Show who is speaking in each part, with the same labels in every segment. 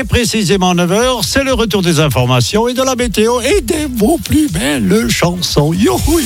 Speaker 1: précisément 9h, c'est le retour des informations et de la météo et des vos plus belles chansons. Youhou!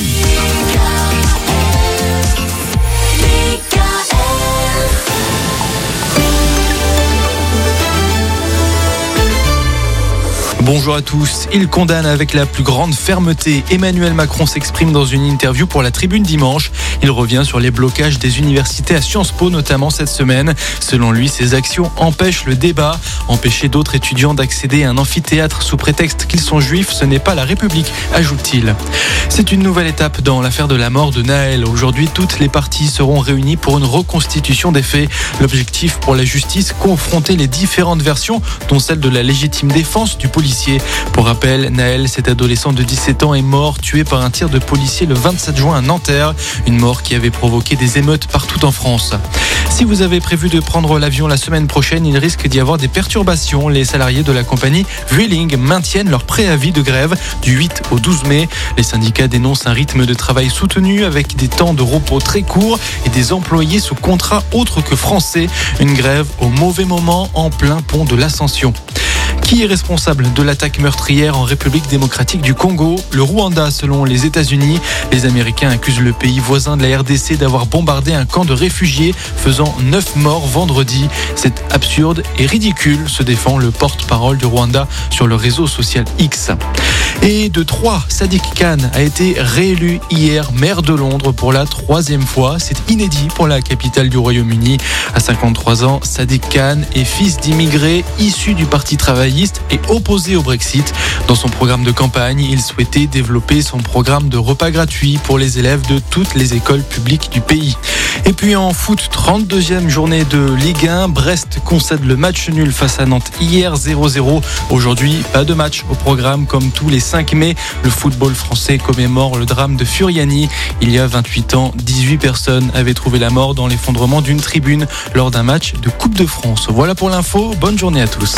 Speaker 2: Bonjour à tous. Il condamne avec la plus grande fermeté. Emmanuel Macron s'exprime dans une interview pour la Tribune dimanche. Il revient sur les blocages des universités à Sciences Po, notamment cette semaine. Selon lui, ces actions empêchent le débat. Empêcher d'autres étudiants d'accéder à un amphithéâtre sous prétexte qu'ils sont juifs, ce n'est pas la République, ajoute-t-il. C'est une nouvelle étape dans l'affaire de la mort de Nahel. Aujourd'hui, toutes les parties seront réunies pour une reconstitution des faits. L'objectif pour la justice, confronter les différentes versions, dont celle de la légitime défense du policier. Pour rappel, Nahel, cet adolescent de 17 ans, est mort tué par un tir de policier le 27 juin à Nanterre. Une mort qui avait provoqué des émeutes partout en France. Si vous avez prévu de prendre l'avion la semaine prochaine, il risque d'y avoir des perturbations. Les salariés de la compagnie Vueling maintiennent leur préavis de grève du 8 au 12 mai. Les syndicats dénoncent un rythme de travail soutenu avec des temps de repos très courts et des employés sous contrat autres que français. Une grève au mauvais moment en plein pont de l'Ascension. Qui est responsable de l'attaque meurtrière en République démocratique du Congo? Le Rwanda, selon les États-Unis. Les Américains accusent le pays voisin de la RDC d'avoir bombardé un camp de réfugiés, faisant 9 morts vendredi. C'est absurde et ridicule, se défend le porte-parole du Rwanda sur le réseau social X. Et de 3, Sadiq Khan a été réélu hier maire de Londres pour la 3e fois. C'est inédit pour la capitale du Royaume-Uni. À 53 ans, Sadiq Khan est fils d'immigrés issus du Parti travailliste et opposé au Brexit. Dans son programme de campagne, il souhaitait développer son programme de repas gratuits pour les élèves de toutes les écoles publiques du pays. Et puis en foot, 32e journée de Ligue 1. Brest concède le match nul face à Nantes hier 0-0. Aujourd'hui, pas de match au programme comme tous les 5 mai. Le football français commémore le drame de Furiani. Il y a 28 ans, 18 personnes avaient trouvé la mort dans l'effondrement d'une tribune lors d'un match de Coupe de France. Voilà pour l'info. Bonne journée à tous.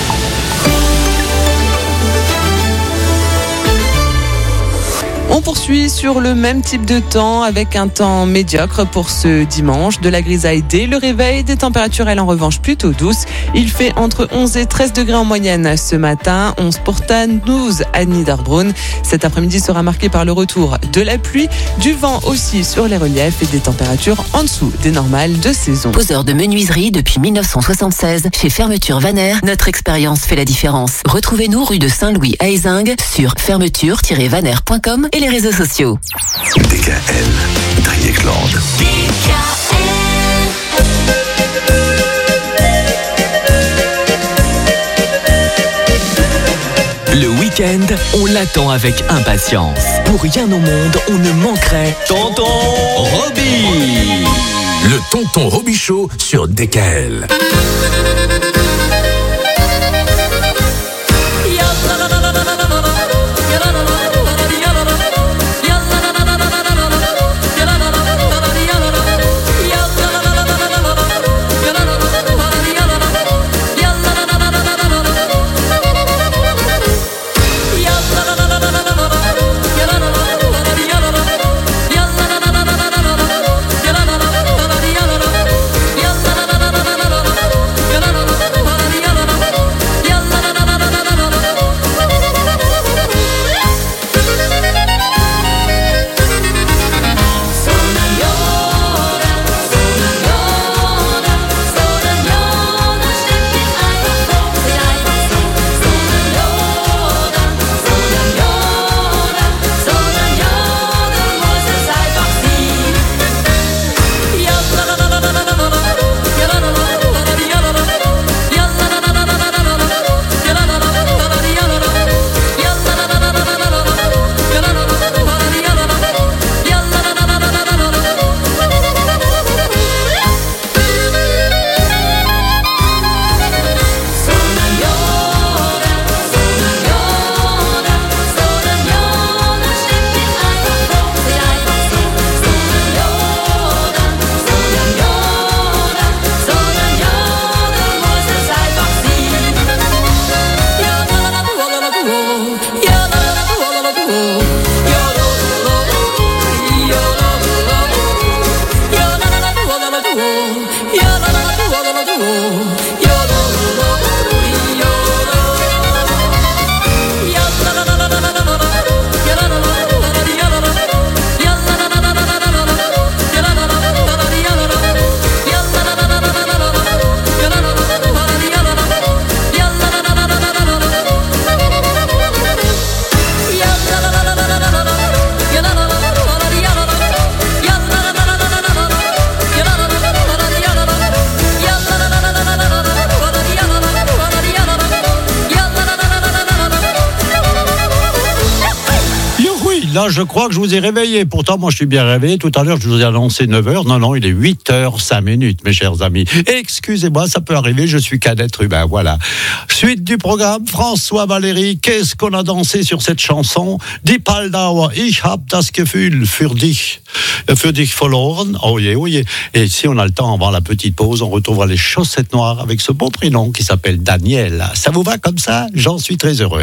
Speaker 3: On poursuit sur le même type de temps avec un temps médiocre pour ce dimanche. De la grisaille dès le réveil, des températures elles en revanche plutôt douces. Il fait entre 11 et 13 degrés en moyenne ce matin, 11 pour Tannes, 12 à Niederbrunn. Cet après-midi sera marqué par le retour de la pluie, du vent aussi sur les reliefs et des températures en dessous des normales de saison.
Speaker 4: Poseur de menuiserie depuis 1976 chez Fermeture Vaner, notre expérience fait la différence. Retrouvez-nous rue de Saint-Louis à Ézingues sur fermeture-vaner.com et les réseaux sociaux.
Speaker 5: DKL, Dreieckland.
Speaker 6: Le week-end, on l'attend avec impatience. Pour rien au monde, on ne manquerait Tonton Roby.
Speaker 5: Le Tonton Roby Show sur DKL.
Speaker 1: là, je crois que je vous ai réveillé. Pourtant, moi, je suis bien réveillé. Tout à l'heure, je vous ai annoncé 9h. Non, il est 8h05, mes chers amis. Excusez-moi, ça peut arriver, je suis qu'un être humain, voilà. Suite du programme, François Valéry, qu'est-ce qu'on a dansé sur cette chanson? Die Paldauer, ich hab das Gefühl für dich verloren. Oh yeah. Et si on a le temps, avant la petite pause, on retrouvera les chaussettes noires avec ce beau prénom qui s'appelle Daniel. Ça vous va comme ça? J'en suis très heureux.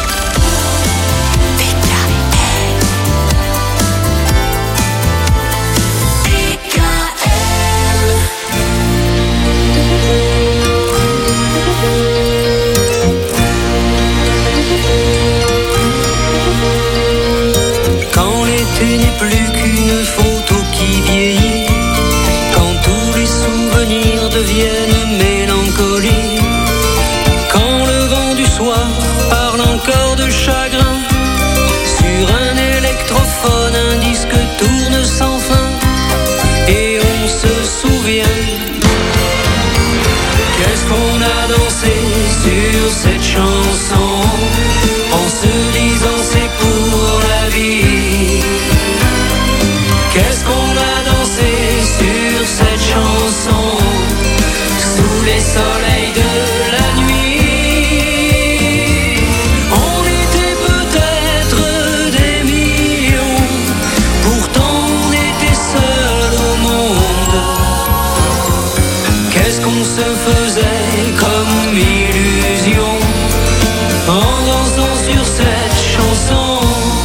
Speaker 7: Cette chanson, en se disant c'est pour la vie. Qu'est-ce qu'on a dansé sur cette chanson, sous les soleils de la nuit. On était peut-être des millions, pourtant on était seuls au monde. Qu'est-ce qu'on se faisait comme illusion en dansant sur cette chanson.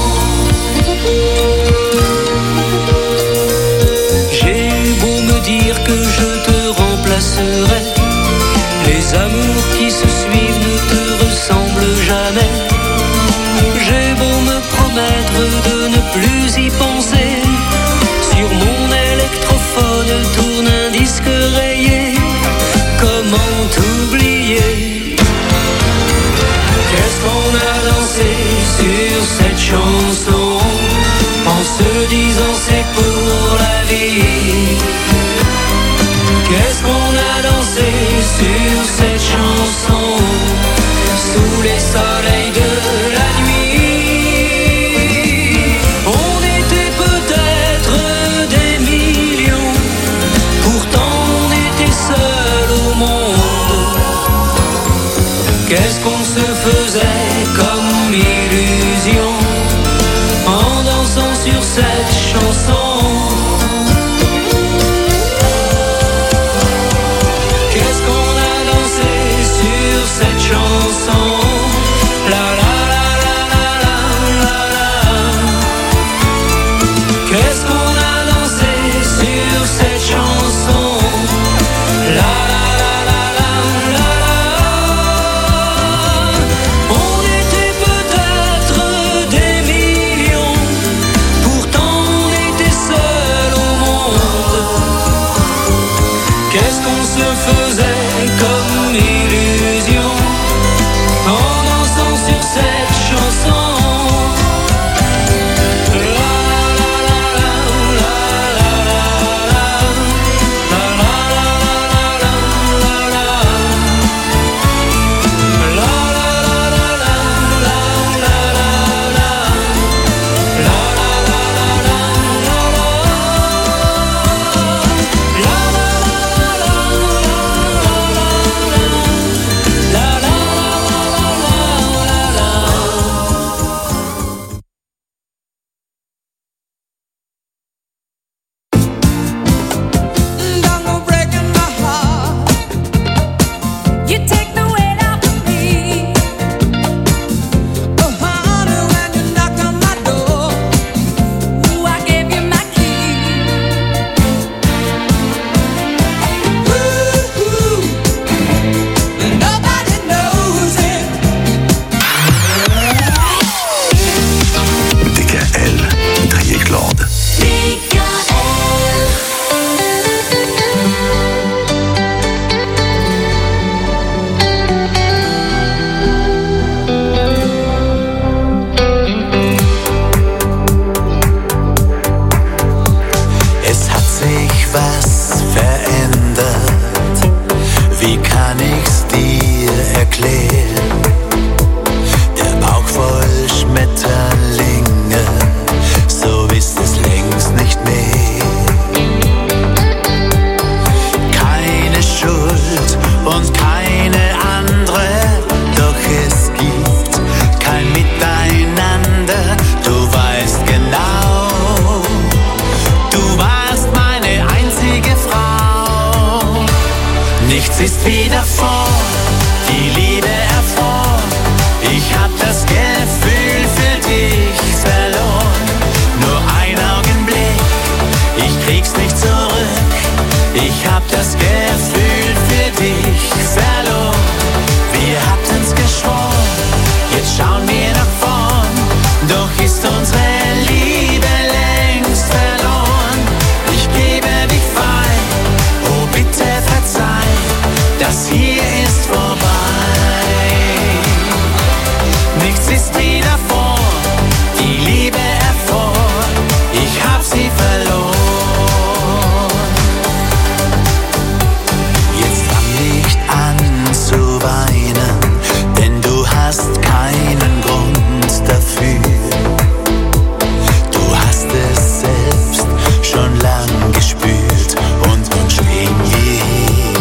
Speaker 7: J'ai eu beau me dire que je te remplacerai, les amours qui se suivent ne te ressemblent jamais. J'ai beau me promettre de ne plus y penser, sur mon électrophone tourne un disque rayé. Comment t'oublier? Qu'est-ce qu'on a dansé sur cette chanson, en se disant c'est pour la vie. Qu'est-ce qu'on a dansé sur cette chanson, sous les soleils de la nuit. On était peut-être des millions, pourtant on était seuls au monde. Qu'est-ce qu'on se faisait comme illusion en dansant sur cette chanson? Qu'est-ce qu'on a dansé
Speaker 8: hab das Gefühl für dich verloren. Nur ein Augenblick, ich krieg's nicht zurück. Ich hab das Gefühl für dich verloren. Wir hatten's geschworen, jetzt schauen wir nach vorn. Doch ist unsere Liebe längst verloren. Ich gebe dich frei, oh bitte verzeih, das hier ist vorbei. Nichts ist wie davor, die Liebe erfror, ich hab sie verloren. Jetzt fang nicht an zu weinen, denn du hast keinen Grund dafür. Du hast es selbst schon lang gespürt und nun stehen wir hier.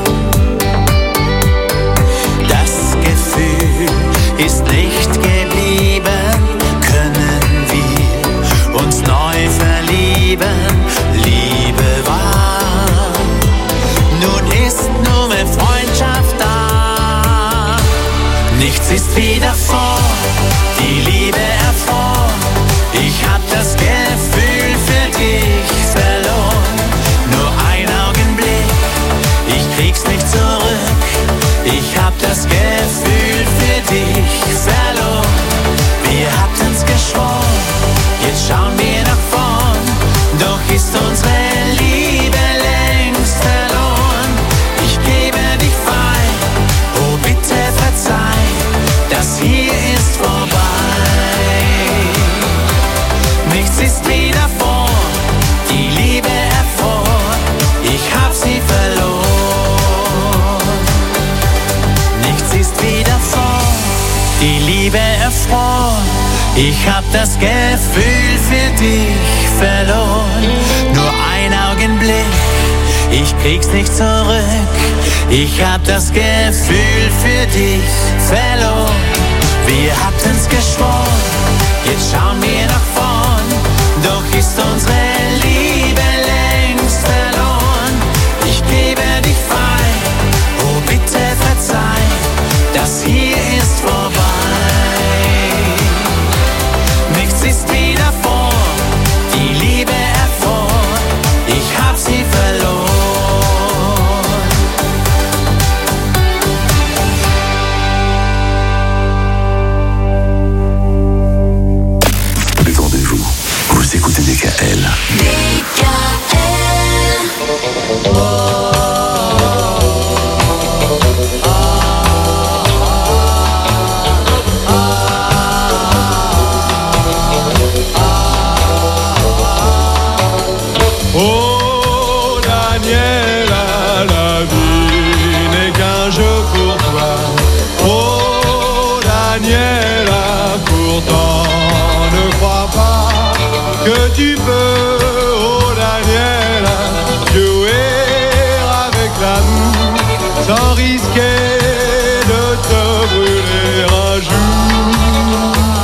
Speaker 8: Das Gefühl ist nicht geblieben, können wir uns neu verlieben. Liebe war, nun ist nur mehr Freundschaft da. Nichts ist wie davor, die Liebe erfror. Ich hab das Gefühl für dich verloren. Nur ein Augenblick, ich krieg's nicht zurück. Ich hab das Gefühl für dich verloren. Wir hatten's geschworen, jetzt schauen wir nach vorn. Doch ist unsere Liebe längst verloren. Ich gebe dich frei, oh bitte verzeih, das hier ist vorbei. Nichts ist wie davor, die Liebe erfror, ich hab sie verloren. Nichts ist wie davor, die Liebe erfror, ich hab das Gefühl für dich verloren. Nur ein Augenblick, ich krieg's nicht zurück. Ich hab das Gefühl für dich verloren. Wir hatten's geschworen, jetzt schauen wir nach vorn. Doch ist unsere Liebe längst verloren. Ich gebe dich frei, oh bitte verzeih, das hier ist vorbei. Nichts ist wie davor, die Liebe erfror, ich hab sie verloren.
Speaker 5: Détendez-vous, vous écoutez DKL.
Speaker 9: Oh Daniela, la vie n'est qu'un jeu pour toi. Oh Daniela, pourtant ne crois pas que tu peux, oh Daniela, jouer avec l'amour sans risquer de te brûler un jour.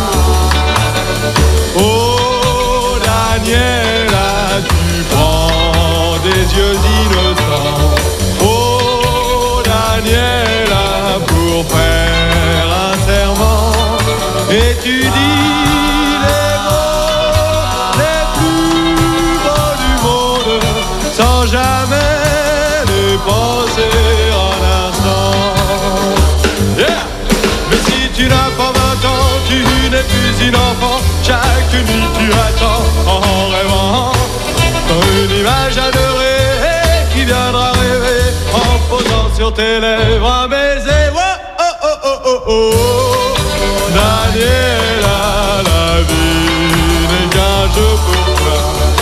Speaker 9: Oh Daniela, tu prends des yeux innocents. Oh Daniela, pour faire un serment, et tu dis les mots les plus beaux du monde sans jamais les penser un instant. Yeah! Mais si tu n'as pas 20 ans, tu n'es plus une enfant. Chaque nuit tu attends en rêvant une image adorée qui viendra rêver en posant sur tes lèvres un baiser. Oh, oh, oh, oh, oh, oh. Daniela, la vie n'est qu'un jeu pour toi.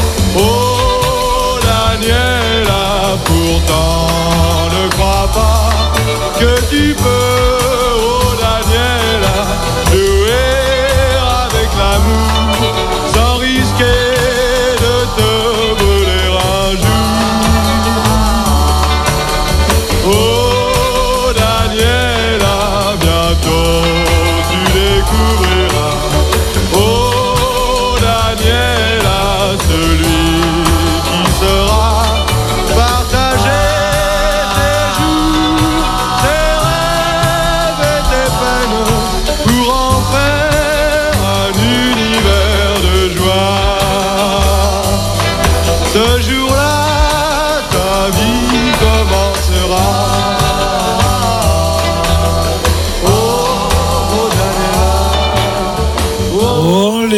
Speaker 9: Oh Daniela, pourtant ne crois pas que tu peux, oh Daniela, jouer avec l'amour sans risquer de te brûler un jour. Oh Daniela, bientôt tu découvriras. Oh Daniela, celui qui sera partagé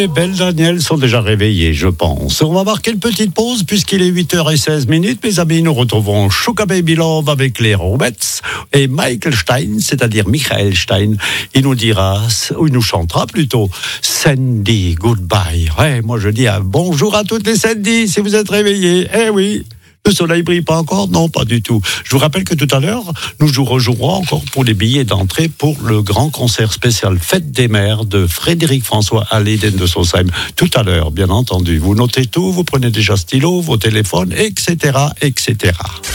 Speaker 1: les belles Daniel sont déjà réveillées, je pense. On va marquer une petite pause puisqu'il est 8h16. Mes amis, nous retrouvons Sugar Baby Love avec les Robettes et Michael Stein, c'est-à-dire Michael Stein. Il nous dira, ou il nous chantera plutôt, Sandy Goodbye. Ouais, moi je dis bonjour à toutes les Sandy si vous êtes réveillés. Eh oui. Le soleil brille pas encore? Non, pas du tout. Je vous rappelle que tout à l'heure, nous rejouerons encore pour les billets d'entrée pour le grand concert spécial Fête des Mères de Frédéric François à l'Éden de Sausheim. Tout à l'heure, bien entendu. Vous notez tout, vous prenez déjà stylo, vos téléphones, etc., etc.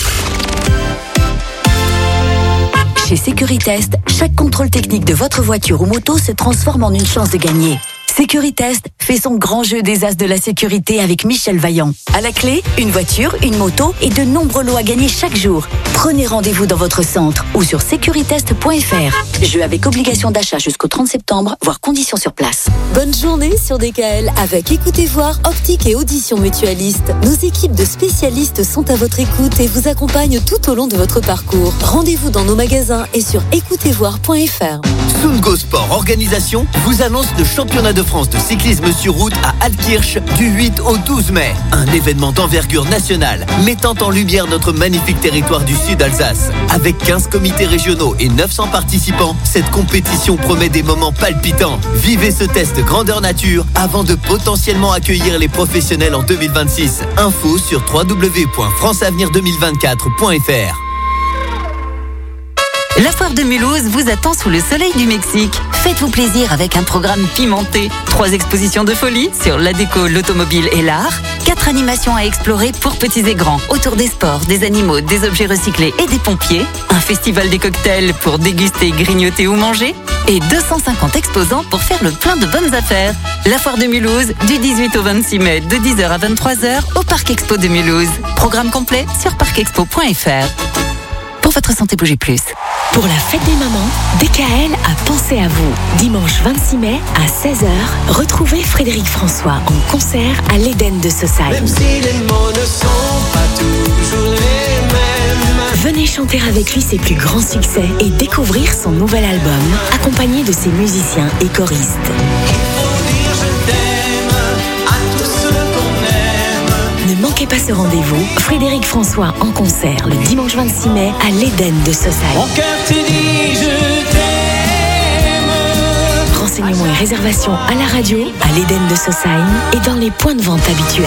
Speaker 10: Chez Sécuritest, chaque contrôle technique de votre voiture ou moto se transforme en une chance de gagner. Sécuritest fait son grand jeu des as de la sécurité avec Michel Vaillant. À la clé, une voiture, une moto et de nombreux lots à gagner chaque jour. Prenez rendez-vous dans votre centre ou sur securitest.fr. Jeu avec obligation d'achat jusqu'au 30 septembre, voire conditions sur place.
Speaker 11: Bonne journée sur DKL avec Écoutez Voir, Optique et Audition Mutualiste. Nos équipes de spécialistes sont à votre écoute et vous accompagnent tout au long de votre parcours. Rendez-vous dans nos magasins et sur écoutezvoir.fr.
Speaker 12: Sungo Sport Organisation vous annonce le championnat de France de cyclisme sur route à Altkirch du 8 au 12 mai. Un événement d'envergure nationale mettant en lumière notre magnifique territoire du Sud Alsace. Avec 15 comités régionaux et 900 participants, cette compétition promet des moments palpitants. Vivez ce test grandeur nature avant de potentiellement accueillir les professionnels en 2026. Info sur www.franceavenir2024.fr.
Speaker 10: La foire de Mulhouse vous attend sous le soleil du Mexique. Faites-vous plaisir avec un programme pimenté. 3 expositions de folie sur la déco, l'automobile et l'art. 4 animations à explorer pour petits et grands autour des sports, des animaux, des objets recyclés et des pompiers. Un festival des cocktails pour déguster, grignoter ou manger. Et 250 exposants pour faire le plein de bonnes affaires. La foire de Mulhouse du 18 au 26 mai de 10h à 23h au Parc Expo de Mulhouse. Programme complet sur parcexpo.fr. Pour votre santé, bougez plus.
Speaker 11: Pour la fête des mamans, DKL a pensé à vous. Dimanche 26 mai à 16h, retrouvez Frédéric François en concert à l'Éden de Sausheim.
Speaker 7: Même si les mots ne sont pas toujours les mêmes.
Speaker 11: Venez chanter avec lui ses plus grands succès et découvrir son nouvel album, accompagné de ses musiciens et choristes. Ne manquez pas ce rendez-vous. Frédéric François en concert le dimanche 26 mai à l'Éden de Sausheim.
Speaker 7: Mon cœur te dit je t'aime.
Speaker 11: Renseignements et réservations à la radio, à l'Éden de Sausheim et dans les points de vente habituels.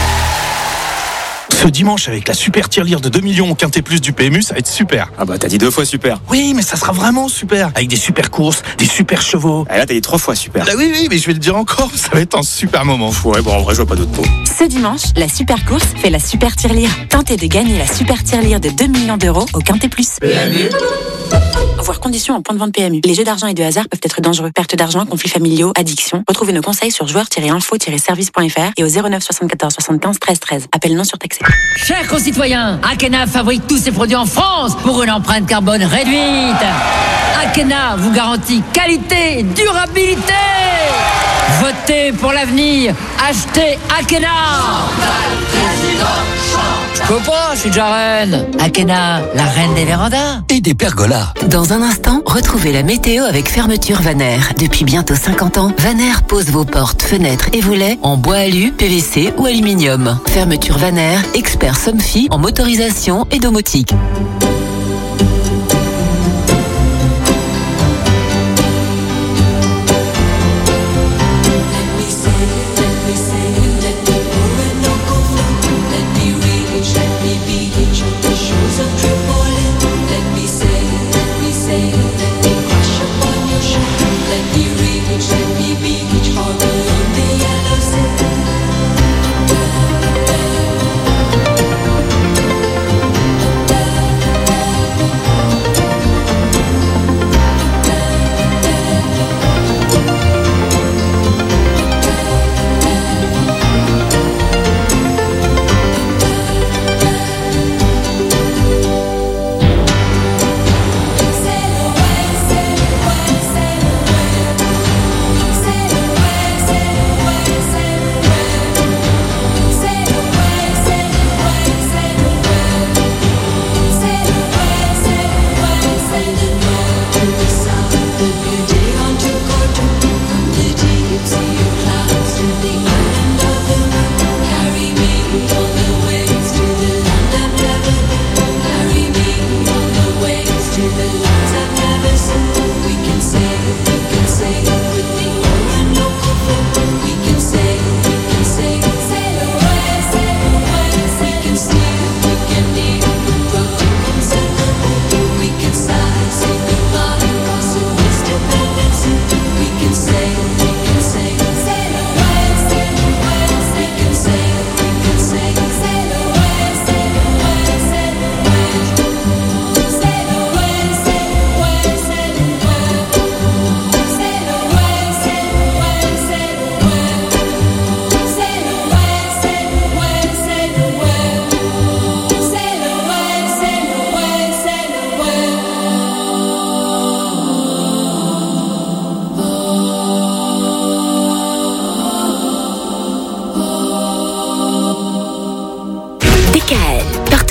Speaker 13: Ce dimanche, avec la super tirelire de 2 millions au Quintet Plus du PMU, ça va être super.
Speaker 14: Ah bah t'as dit 2 fois super.
Speaker 13: Oui, mais ça sera vraiment super. Avec des super courses, des super chevaux.
Speaker 14: Ah là t'as dit 3 fois super.
Speaker 13: Ah oui, mais je vais le dire encore, ça va être un super moment.
Speaker 14: Ouais, bon en vrai je vois pas d'autre mot.
Speaker 15: Ce dimanche, la super course fait la super tirelire. Tentez de gagner la super tirelire de 2 millions d'euros au Quintet Plus. PMU. Voir conditions en point de vente PMU. Les jeux d'argent et de hasard peuvent être dangereux. Perte d'argent, conflits familiaux, addiction. Retrouvez nos conseils sur joueurs-info-service.fr et au 09 74 75 13 13. Appel non surtaxé.
Speaker 16: Chers concitoyens, Akena fabrique tous ses produits en France pour une empreinte carbone réduite. Akena vous garantit qualité et durabilité. Votez pour l'avenir. Achetez Akena. Je peux pas, je suis déjà reine. Akena, la reine des vérandas.
Speaker 6: Et des pergolas.
Speaker 4: Dans un instant, retrouvez la météo avec Fermeture Vaner. Depuis bientôt 50 ans, Vaner pose vos portes, fenêtres et volets en bois alu, PVC ou aluminium. Fermeture Vaner, expert Somfy en motorisation et domotique.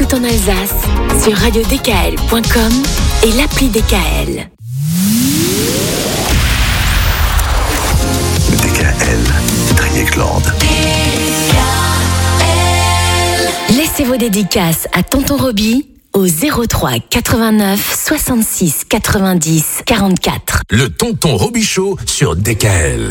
Speaker 11: partout en Alsace sur radiodkl.com et l'appli DKL.
Speaker 17: DKL, Driegland.
Speaker 11: Laissez vos dédicaces à Tonton Roby au 03 89 66 90 44.
Speaker 5: Le Tonton Robichaud sur DKL.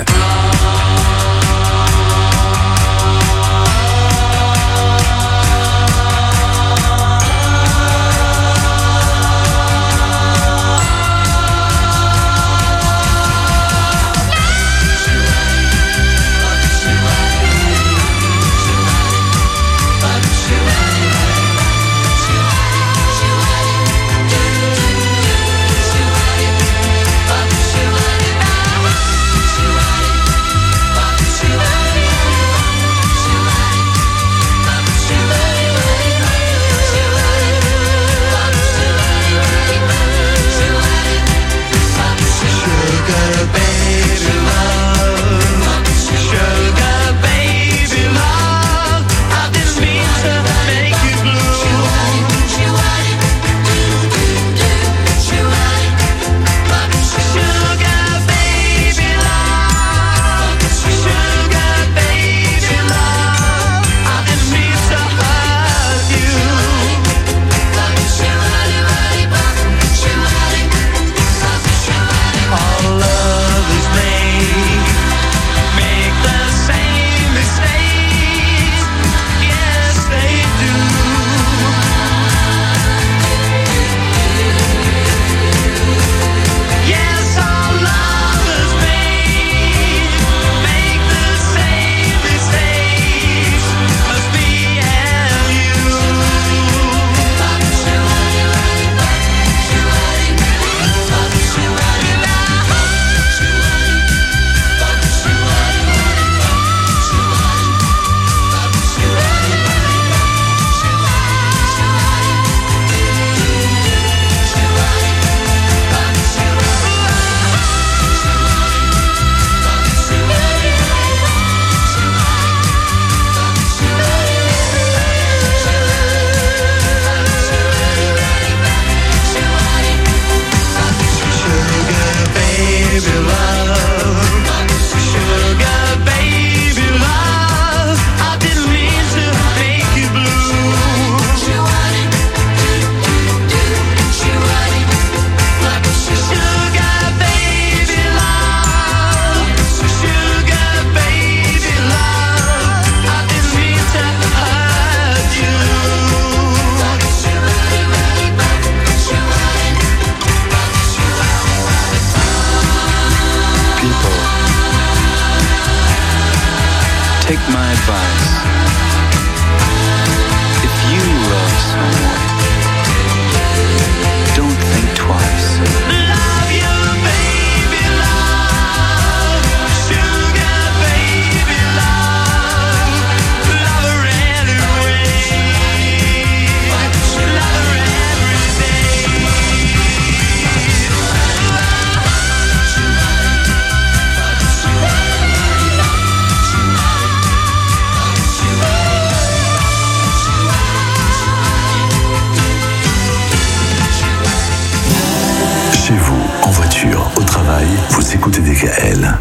Speaker 17: Vous écoutez DKL.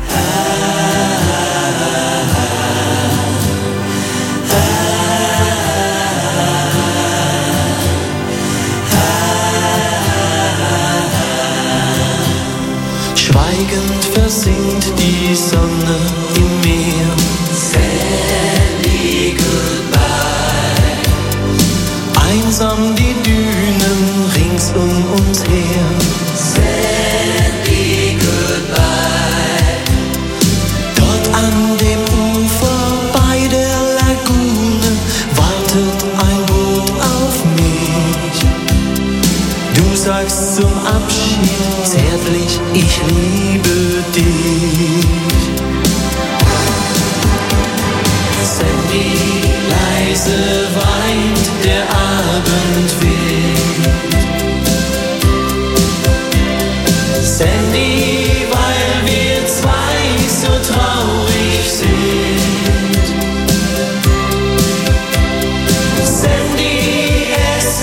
Speaker 18: Schweigend versinkt die Sonne im Meer. Sandy goodbye. Einsam die Dünen rings uns her. Sandy goodbye. Dort an dem Ufer bei der Lagune wartet ein Boot auf mich. Du sagst zum Abschied zärtlich, ich liebe dich. Sandy, leise weint der Abendwind. Sandy, weil wir zwei so traurig sind. Sandy, es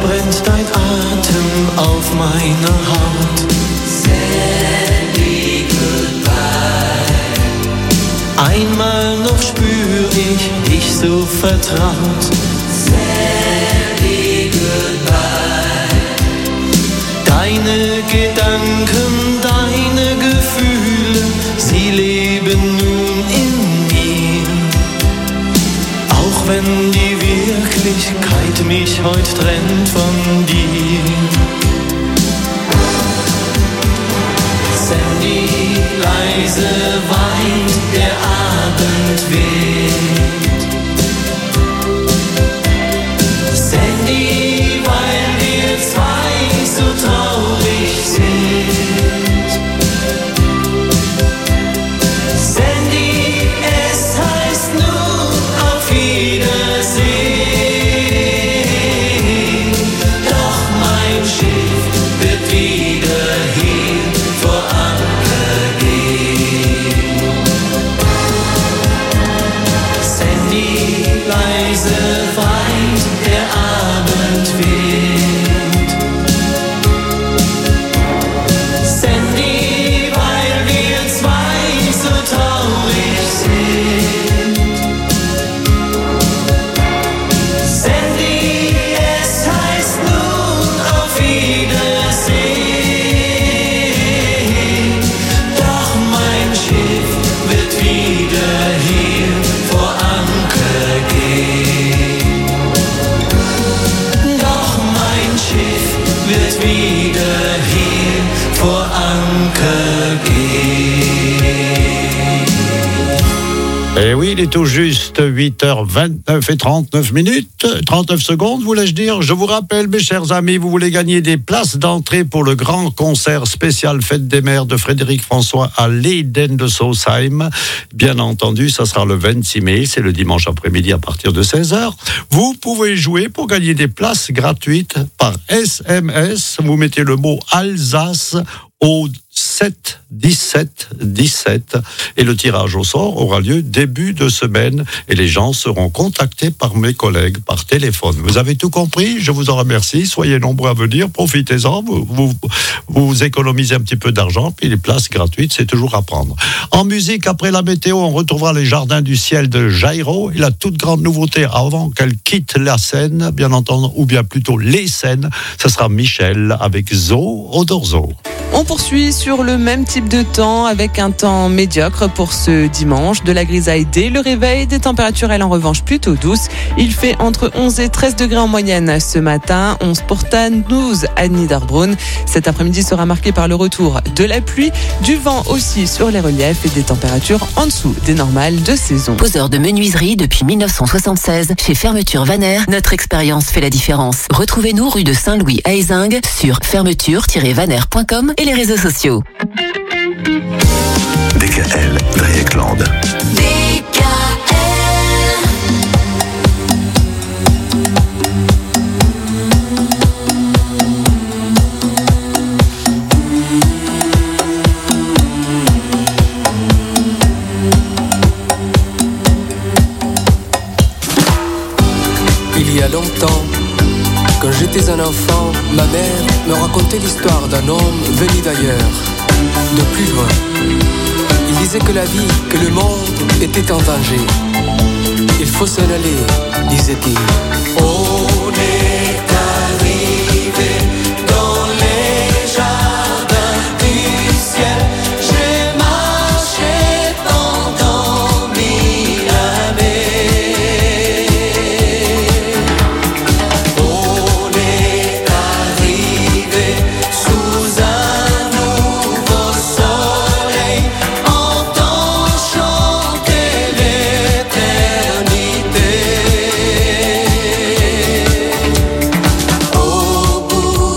Speaker 18: brennt dein Atem auf meiner Haut. Sandy, goodbye. Einmal noch spür ich dich so vertraut. Sandy, goodbye. Deine Gedanken, deine Gefühle, sie leben nun in mir. Auch wenn die Wirklichkeit mich heute trennt von dir. Sandy, leise weint der Abendwind. Sandy, weil wir zwei so traurig sind. Sandy, es heißt nun auf Wiedersehen. Doch mein Schiff wird wieder hier vor Anker gehen. Sandy, leise weint der Abendwind. Sandy, weil wir zwei so traurig sind. Sandy, es heißt nun auf Wiedersehen. Doch mein Schiff wird wieder hier vor Anker gehen. Doch mein Schiff wird wieder hier vor Anker gehen.
Speaker 1: Eh oui, il est tout juste 8h29 et 39 minutes, 39 secondes, voulais-je dire. Je vous rappelle, mes chers amis, vous voulez gagner des places d'entrée pour le grand concert spécial Fête des Mères de Frédéric François à l'Eden de Sausheim. Bien entendu, ça sera le 26 mai, c'est le dimanche après-midi à partir de 16h. Vous pouvez jouer pour gagner des places gratuites par SMS. Vous mettez le mot Alsace au 7 17 17 et le tirage au sort aura lieu début de semaine et les gens seront contactés par mes collègues par téléphone. Vous avez tout compris, je vous en remercie, soyez nombreux à venir, profitez-en, vous économisez un petit peu d'argent, puis les places gratuites, c'est toujours à prendre. En musique, après la météo, on retrouvera les Jardins du Ciel de Jairo et la toute grande nouveauté avant qu'elle quitte la scène, bien entendu, ou bien plutôt les scènes, ce sera Michel avec Zo Odorzo.
Speaker 3: On poursuit sur le même type de temps avec un temps médiocre pour ce dimanche, de la grisaille dès le réveil, des températures elles en revanche plutôt douces. Il fait entre 11 et 13 degrés en moyenne ce matin, 11 pour Tann, 12 à Niederbrunn. Cet après-midi sera marqué par le retour de la pluie, du vent aussi sur les reliefs et des températures en dessous des normales de saison.
Speaker 4: Poseur de menuiserie depuis 1976 chez Fermeture Vaner, notre expérience fait la différence. Retrouvez-nous rue de Saint-Louis à Ézingue sur fermeture-vaner.com et les réseaux sociaux.
Speaker 17: DKL, Dreieckland.
Speaker 19: Il y a longtemps, quand j'étais un enfant, ma mère me racontait l'histoire d'un homme venu d'ailleurs, de plus loin. Il disait que la vie, que le monde était en danger. Il faut s'en aller, disait-il.
Speaker 18: On est arrivé dans les jardins du ciel. J'ai marché pendant 1000 années. On est arrivé sous un nouveau soleil, entend chanter l'éternité. Au bout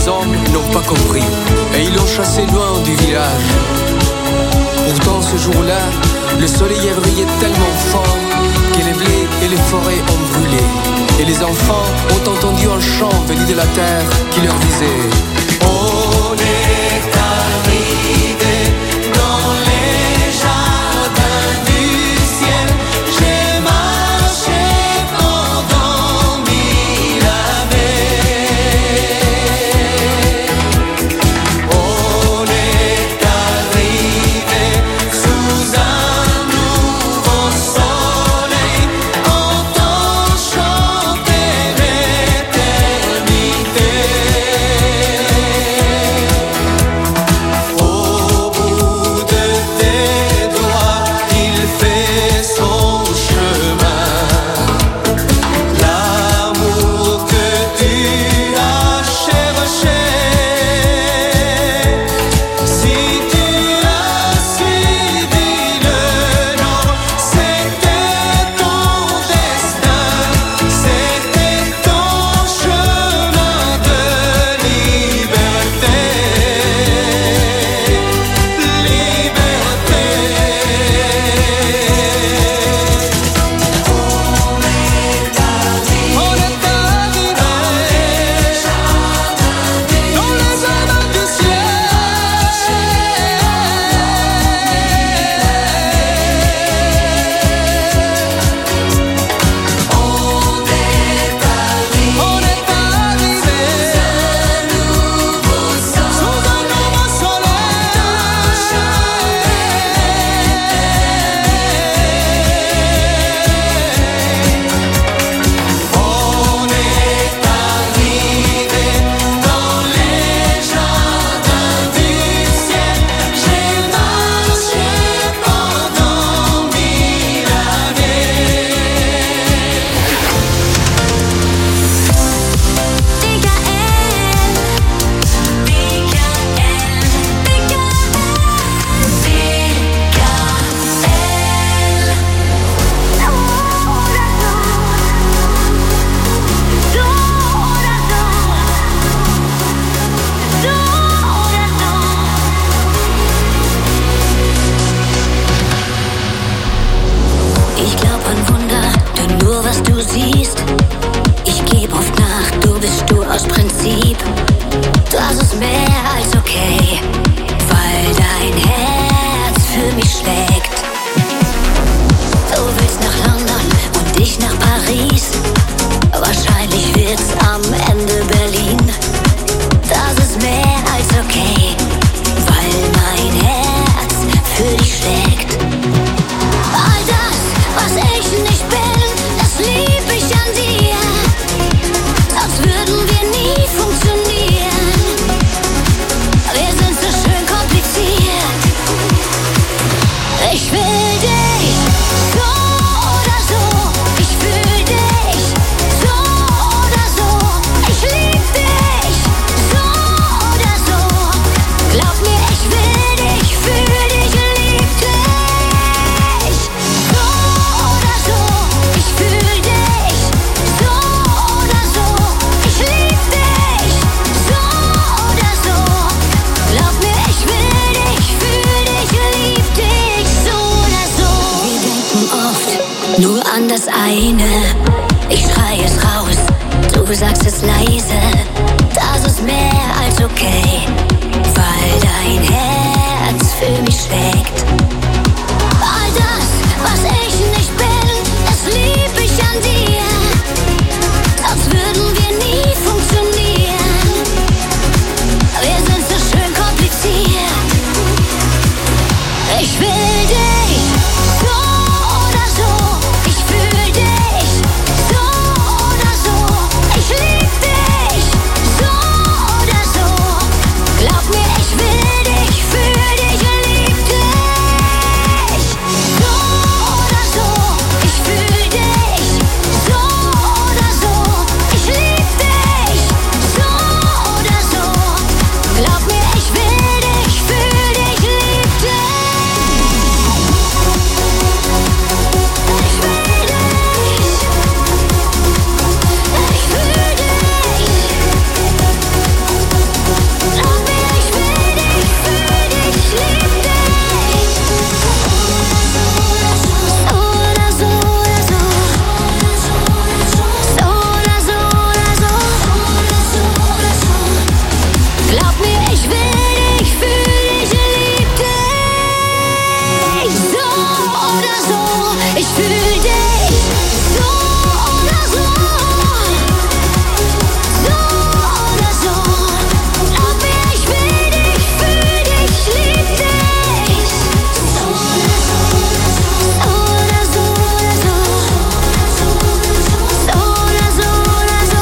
Speaker 19: hommes n'ont pas compris et ils l'ont chassé loin du village. Pourtant ce jour-là, le soleil a brillé tellement fort que les blés et les forêts ont brûlé. Et les enfants ont entendu un chant venu de la terre qui leur disait: on est arrivé dans les jardins du ciel. J'ai marché pendant 1000 années. On est arrivé sous un nouveau soleil, entend chanter l'éternité. Au bout de tes doigts, il fait son chemin. L'amour que tu as cherché, si tu as suivi le nord, c'était ton destin, c'était ton chemin de liberté. On est arrivé dans les jardins du ciel. On est arrivé sous un nouveau On est arrivé dans les jardins du ciel. J'ai marché pendant 1000 années.
Speaker 20: Ich glaub an Wunder, denn nur was du siehst. Ich geb oft nach, du bist du aus Prinzip. Das ist mehr als okay, weil dein Herz für mich schlägt. Du willst nach London und ich nach Paris. Wahrscheinlich wird's am Ende Berlin. Das ist mehr als okay, weil mein Herz für dich schlägt. All das, was ich nicht bin, das lieb ich an dir. Sonst würden wir nie funktionieren. Wir sind so schön kompliziert. Ich will dich so oder so. Ich fühl dich so oder so. Ich lieb dich so oder so. Glaub mir, ich will dich, fühl dich, lieb dich so oder so. Ich fühl dich so oder so. Ich lieb dich so oder so. Glaub mir, ich will dich, fühl dich, lieb dich so oder so. Wir denken oft nur an das eine. Ich schrei es raus, du sagst es leise. Das ist mehr als okay, weil dein Herz für mich schlägt. All das, was ich nicht bin, das lieb ich an dir. Sonst würden wir nie funktionieren. Wir sind so schön kompliziert. Ich will dich so oder so. Ich fühl dich so oder so. Ich lieb dich so oder so. Glaub mir, ich will dich, fühl dich, lieb dich Glaub mir, ich will dich, fühl dich, lieb dich. So oder so, ich fühl dich. So oder so. So oder so. Glaub mir, ich will dich, fühl dich, lieb dich. So oder so. So oder so oder so. So oder so oder so.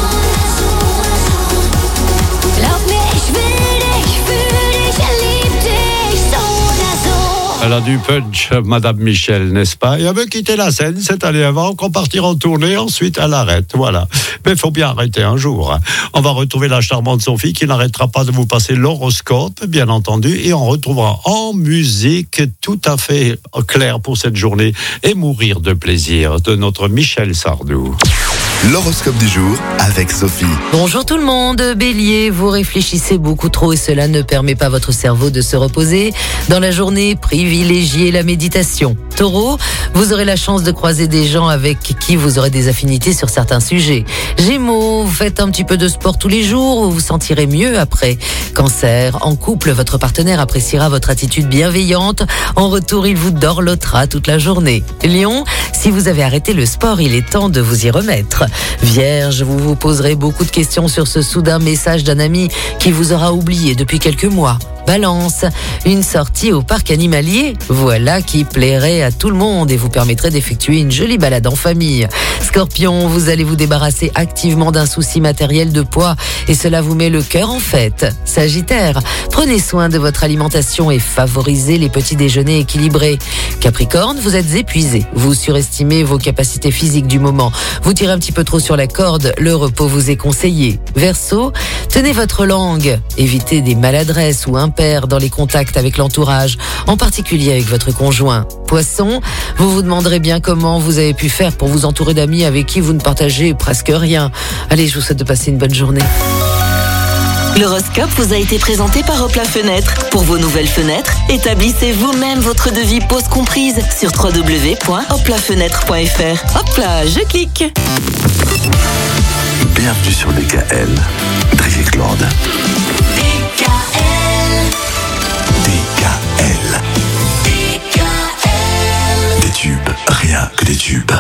Speaker 20: Glaub mir, ich will dich, fühl dich, lieb dich, so oder so.
Speaker 1: Elle a du punch, Madame Michel, n'est-ce pas? Et elle veut quitter la scène cette année avant qu'on partira en tournée, ensuite elle arrête, voilà. Mais il faut bien arrêter un jour. On va retrouver la charmante Sophie qui n'arrêtera pas de vous passer l'horoscope, bien entendu, et on retrouvera en musique tout à fait clair pour cette journée et mourir de plaisir de notre Michel Sardou.
Speaker 17: L'horoscope du jour avec Sophie.
Speaker 21: Bonjour tout le monde, Bélier, vous réfléchissez beaucoup trop et cela ne permet pas à votre cerveau de se reposer. Dans la journée, privilégiez la méditation. Taureau, vous aurez la chance de croiser des gens avec qui vous aurez des affinités sur certains sujets. Gémeaux, vous faites un petit peu de sport tous les jours, vous vous sentirez mieux après. Cancer, en couple, votre partenaire appréciera votre attitude bienveillante. En retour, il vous dorlotera toute la journée. Lion, si vous avez arrêté le sport, il est temps de vous y remettre. Vierge, vous vous poserez beaucoup de questions sur ce soudain message d'un ami qui vous aura oublié depuis quelques mois. Balance, une sortie au parc animalier, voilà qui plairait à tout le monde et vous permettrait d'effectuer une jolie balade en famille. Scorpion, vous allez vous débarrasser activement d'un souci matériel de poids et cela vous met le cœur en fête. Sagittaire, prenez soin de votre alimentation et favorisez les petits déjeuners équilibrés. Capricorne, vous êtes épuisé, vous surestimez vos capacités physiques du moment, vous tirez un petit peu trop sur la corde, le repos vous est conseillé. Verseau, tenez votre langue, évitez des maladresses ou impairs dans les contacts avec l'entourage, en particulier avec votre conjoint. Poisson, vous vous demanderez bien comment vous avez pu faire pour vous entourer d'amis avec qui vous ne partagez presque rien. Allez, je vous souhaite de passer une bonne journée.
Speaker 4: L'horoscope vous a été présenté par Hop la Fenêtre. Pour vos nouvelles fenêtres, établissez vous-même votre devis pose comprise sur www.hoplafenêtre.fr. Hop là, je clique.
Speaker 17: Bienvenue sur DKL. Driekland. DKL. Des tubes, rien que des tubes.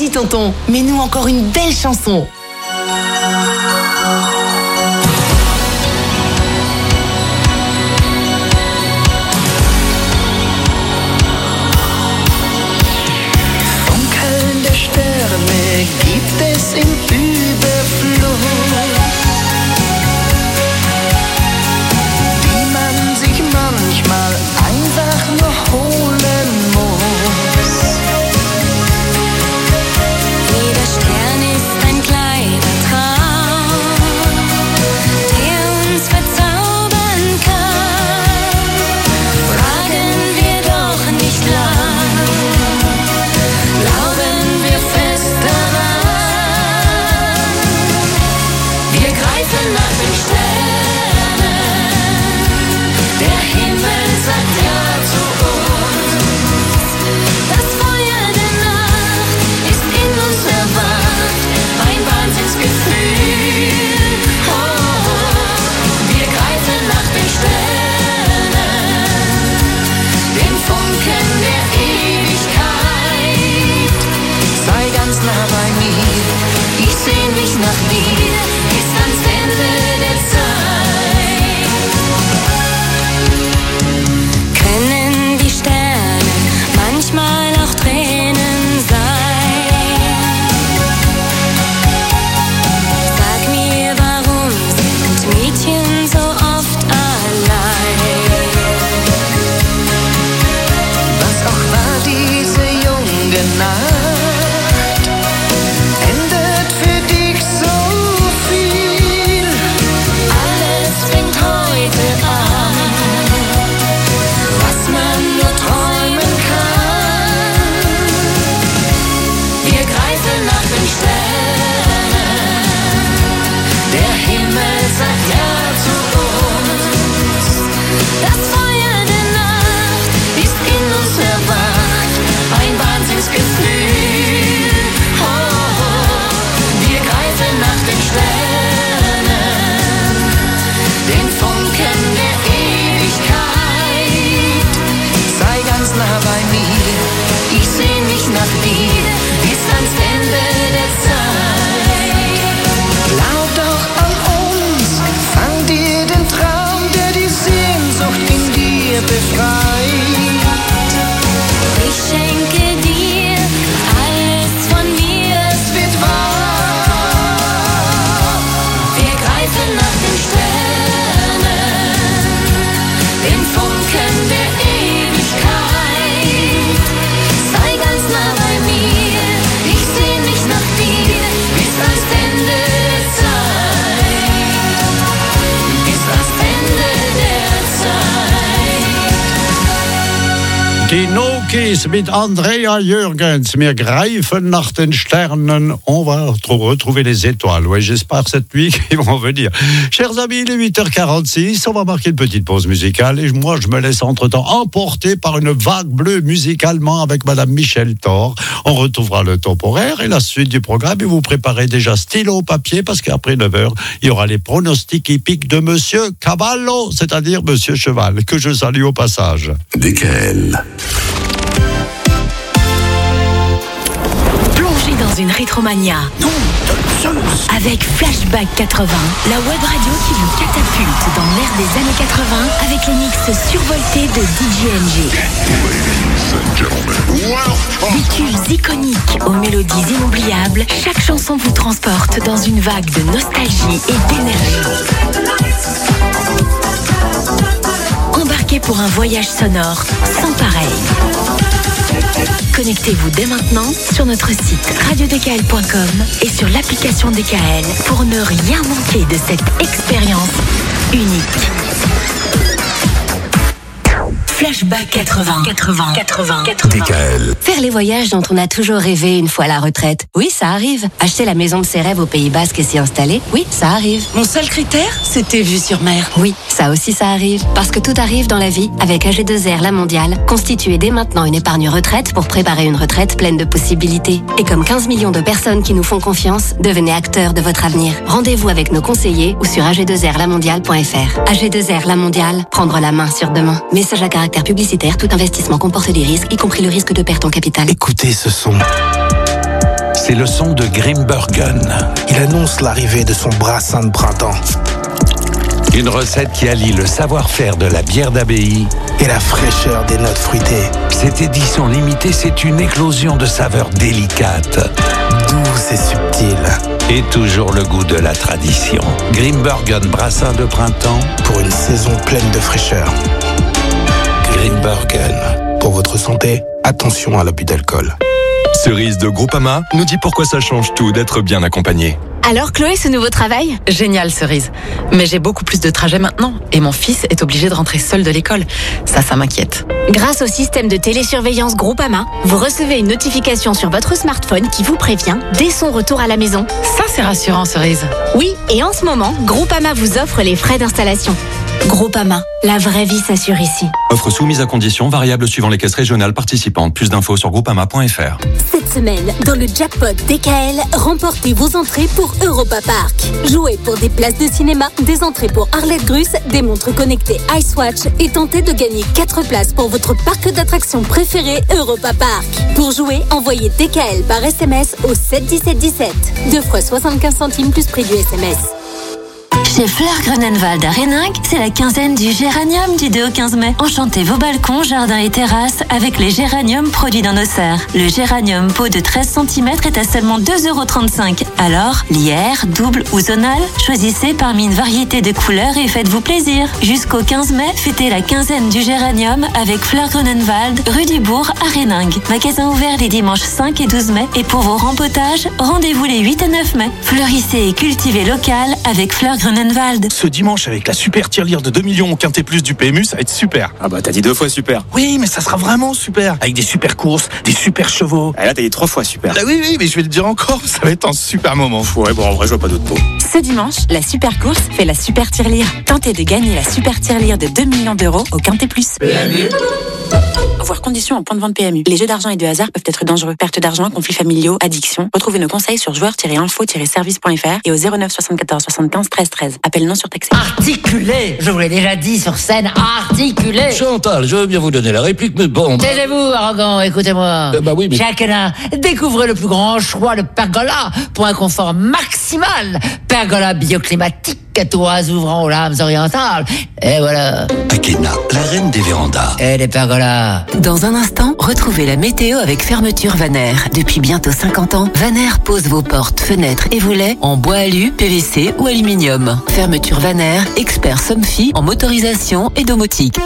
Speaker 21: Vas-y, tonton, mets-nous encore une belle chanson.
Speaker 18: Funkelnde Sterne gibt es im Überfluss, die man sich manchmal einfach nur holen muss.
Speaker 20: Jeder Stern ist ein kleiner Traum, der uns verzaubern kann. Fragen wir doch nicht lang, glauben wir fest daran. Wir greifen nach den Sternen, der Himmel sagt ja zu uns. Das Feuer der Nacht ist in uns erwacht, ein Wahnsinnsgefühl. Oh, wir greifen nach den Sternen, den Funken der Ewigkeit. Sei ganz nah bei mir, ich seh mich nach dir, bis ans Ende der Zeit. Können die Sterne manchmal auch Tränen sein? Sag mir, warum sind Mädchen so oft allein?
Speaker 18: Was auch war diese junge Nacht, ändert für dich so viel.
Speaker 20: Alles fängt heute an, was man nur träumen kann. Wir greifen nach den Sternen, der Himmel sagt ja zu uns. Das Feuer der Nacht ist in uns erwacht, ein Wahnsinnsgefühl. Oh, wir greifen nach den Sternen, den Funken der Ewigkeit.
Speaker 18: Sei ganz nah bei mir,
Speaker 20: Ich seh mich nach dir bis ans Ende der Zeit.
Speaker 18: glaub doch an uns, fang dir den Traum, der die Sehnsucht in dir befreit.
Speaker 20: Ich schenke dir alles von mir, es wird wahr. Wir greifen nach den Sternen, den Funken der Ewigkeit. Sei ganz nah bei mir, ich seh mich nach dir bis ans Ende der Zeit. Bis ans Ende der Zeit.
Speaker 1: Die Nokis mit Andrea Jürgens. Wir greifen nach den Sternen. On va retrouver les étoiles. Oui, j'espère cette nuit qu'ils vont venir. Chers amis, il est 8h46. On va marquer une petite pause musicale. Et moi, je me laisse entre-temps emporter par une vague bleue musicalement avec Madame Michel Thor. On retrouvera le temporaire et la suite du programme. Et vous préparez déjà stylo papier parce qu'après 9h, il y aura les pronostics hippiques de Monsieur Cavallo, c'est-à-dire Monsieur Cheval, que je salue au passage.
Speaker 17: DKL.
Speaker 10: Plongez dans une rétromania. Avec Flashback 80, la web radio qui vous catapulte dans l'ère des années 80 avec les mix survoltés de DJ NG. Des tubes iconiques aux mélodies inoubliables, chaque chanson vous transporte dans une vague de nostalgie et d'énergie. Embarquez pour un voyage sonore sans pareil. Connectez-vous dès maintenant sur notre site radiodkl.com et sur l'application DKL pour ne rien manquer de cette expérience unique. Flashback 80.
Speaker 5: DKL.
Speaker 2: Faire les voyages dont on a toujours rêvé une fois à la retraite. Oui, ça arrive. Acheter la maison de ses rêves au Pays Basque et s'y installer. Oui, ça arrive.
Speaker 3: Mon seul critère, c'était vue sur mer.
Speaker 2: Oui, ça aussi ça arrive. Parce que tout arrive dans la vie avec AG2R La Mondiale. Constituez dès maintenant une épargne retraite pour préparer une retraite pleine de possibilités. Et comme 15 millions de personnes qui nous font confiance, devenez acteurs de votre avenir. Rendez-vous avec nos conseillers ou sur ag2rlamondiale.fr. AG2R La Mondiale, prendre la main sur demain. Message à caractère publicitaire, tout investissement comporte des risques, y compris le risque de perte en capital.
Speaker 17: Écoutez ce son.
Speaker 5: c'est le son de Grimbergen.
Speaker 8: Il annonce l'arrivée de son brassin de printemps.
Speaker 5: Une recette qui allie le savoir-faire de la bière d'abbaye
Speaker 8: et la fraîcheur des notes fruitées.
Speaker 5: Cette édition limitée, c'est une éclosion de saveurs délicates,
Speaker 8: douces et subtiles.
Speaker 5: Et toujours le goût de la tradition. Grimbergen brassin de printemps
Speaker 8: pour une saison pleine de fraîcheur.
Speaker 5: Grimbergen.
Speaker 8: Pour votre santé, attention à l'abus d'alcool.
Speaker 22: Cerise de Groupama nous dit pourquoi ça change tout d'être bien accompagné.
Speaker 23: Alors Chloé, ce nouveau travail ?
Speaker 24: Génial Cerise. Mais j'ai beaucoup plus de trajets maintenant et mon fils est obligé de rentrer seul de l'école. Ça m'inquiète.
Speaker 23: Grâce au système de télésurveillance Groupama, vous recevez une notification sur votre smartphone qui vous prévient dès son retour à la maison.
Speaker 24: Ça c'est rassurant Cerise.
Speaker 23: Oui, et en ce moment, Groupama vous offre les frais d'installation. Groupama, la vraie vie s'assure ici.
Speaker 13: Offre soumise à conditions, variable suivant les caisses régionales participantes. Plus d'infos sur groupama.fr.
Speaker 11: Cette semaine, dans le jackpot DKL, remportez vos entrées pour Europa Park. Jouez pour des places de cinéma, des entrées pour Arlette Gruss, des montres connectées Icewatch et tentez de gagner 4 places pour votre parc d'attractions préféré Europa Park. Pour jouer, envoyez DKL par SMS au 7 17 17. 2 fois 75 centimes plus prix du SMS.
Speaker 25: Chez Fleur Grunenwald à Réninck, c'est la quinzaine du géranium du 2 au 15 mai. Enchantez vos balcons, jardins et terrasses avec les géraniums produits dans nos serres. Le géranium pot de 13 cm est à seulement 2,35 €. Alors, lierre, double ou zonal, choisissez parmi une variété de couleurs et faites-vous plaisir. Jusqu'au 15 mai, fêtez la quinzaine du géranium avec Fleur Grunenwald, rue du Bourg à Réninck. Magasin ouvert les dimanches 5 et 12 mai. Et pour vos rempotages, rendez-vous les 8 et 9 mai. Fleurissez et cultivez local avec Fleur Grunenwald.
Speaker 13: Ce dimanche, avec la super tirelire de 2 millions au Quintet Plus du PMU, ça va être super.
Speaker 14: Ah bah t'as dit 2 fois super.
Speaker 13: Oui, mais ça sera vraiment super. Avec des super courses, des super chevaux.
Speaker 14: Ah là t'as dit 3 fois super.
Speaker 13: Ah oui, mais je vais le dire encore, ça va être un super moment.
Speaker 14: Ouais, bon en vrai je vois pas d'autres mots.
Speaker 15: Ce dimanche, la super course fait la super tirelire. Tentez de gagner la super tirelire de 2 millions d'euros au Quintet Plus. PMU. Voir conditions en point de vente PMU. Les jeux d'argent et de hasard peuvent être dangereux. Perte d'argent, conflits familiaux, addiction. Retrouvez nos conseils sur joueurs-info-service.fr et au 09 74 75 13 13. Appel non surtaxé.
Speaker 16: Articulé, je vous l'ai déjà dit sur scène, articulé.
Speaker 26: Chantal, je veux bien vous donner la réplique, mais bon...
Speaker 16: Taisez-vous, arrogant, écoutez-moi.
Speaker 26: Bah oui, mais...
Speaker 16: Chez Akena, découvrez le plus grand choix de pergola pour un confort maximal. Pergola bioclimatique, toits ouvrant aux lames orientales. Et voilà.
Speaker 26: Akena, la reine des vérandas.
Speaker 16: Et des pergolas.
Speaker 4: Dans un instant, retrouvez la météo avec Fermeture Vaner. Depuis bientôt 50 ans, Vaner pose vos portes, fenêtres et volets en bois alu, PVC ou aluminium. Fermeture Vaner, expert Somfy en motorisation et domotique.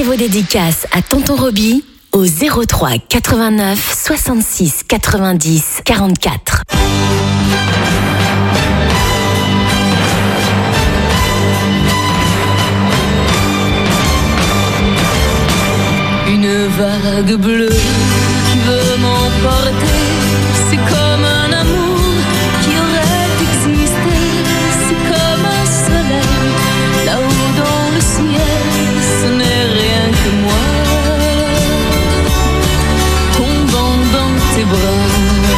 Speaker 23: vos dédicaces à Tonton Roby au 03 89 66 90 44.
Speaker 6: Une vague bleue qui veut m'emporter, c'est comme un amour qui aurait existé, c'est comme un soleil là-haut dans le ciel, ce n'est rien que moi, tombant dans tes bras.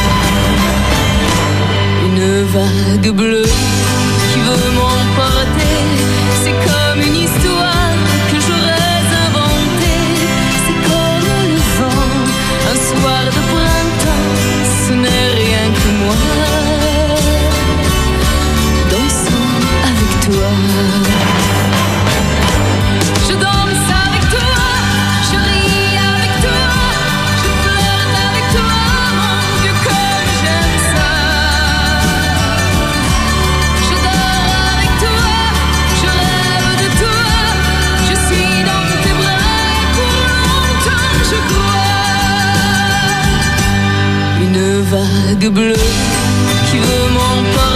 Speaker 6: Une vague bleue qui veut m'emporter, c'est comme une histoire que j'aurais inventée, c'est comme le vent, un soir de printemps, ce n'est rien que moi, dansant avec toi. Je danse avec toi, je ris avec toi, je flirte avec toi, mon Dieu comme j'aime ça. Je dors avec toi, je rêve de toi, je suis dans tes bras et pour longtemps je crois. Une vague bleue qui veut m'emporter,